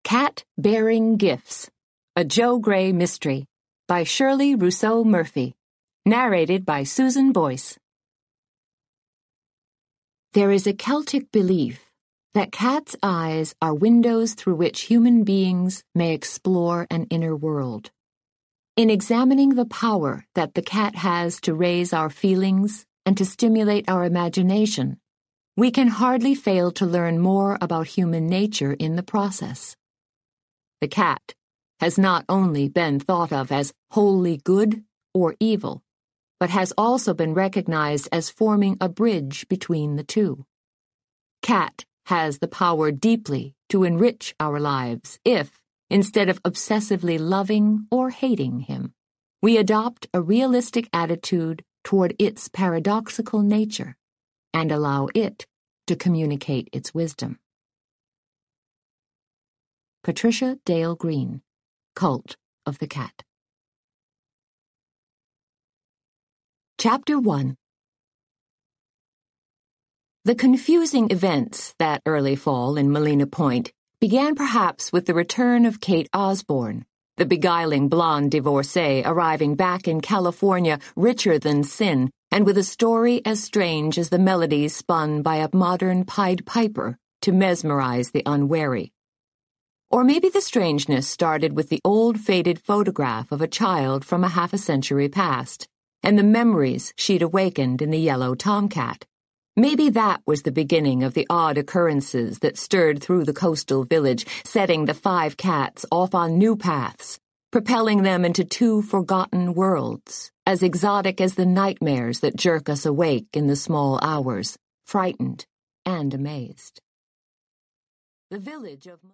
Cat Bearing Gifts, a Joe Gray Mystery, by Shirley Rousseau Murphy. Narrated by Susan Boyce. There is a Celtic belief that cats' eyes are windows through which human beings may explore an inner world. In examining the power that the cat has to raise our feelings and to stimulate our imagination, we can hardly fail to learn more about human nature in the process. The cat has not only been thought of as wholly good or evil, but has also been recognized as forming a bridge between the two. Cat has the power deeply to enrich our lives if, instead of obsessively loving or hating him, we adopt a realistic attitude toward its paradoxical nature and allow it to communicate its wisdom. Patricia Dale Green, Cult of the Cat. Chapter 1. The confusing events that early fall in Molina Point began perhaps with the return of Kate Osborne, the beguiling blonde divorcee arriving back in California richer than sin and with a story as strange as the melodies spun by a modern Pied Piper to mesmerize the unwary. Or maybe the strangeness started with the old faded photograph of a child from a half a century past, and the memories she'd awakened in the yellow tomcat. Maybe that was the beginning of the odd occurrences that stirred through the coastal village, setting the 5 cats off on new paths, propelling them into 2 forgotten worlds, as exotic as the nightmares that jerk us awake in the small hours, frightened and amazed. The village of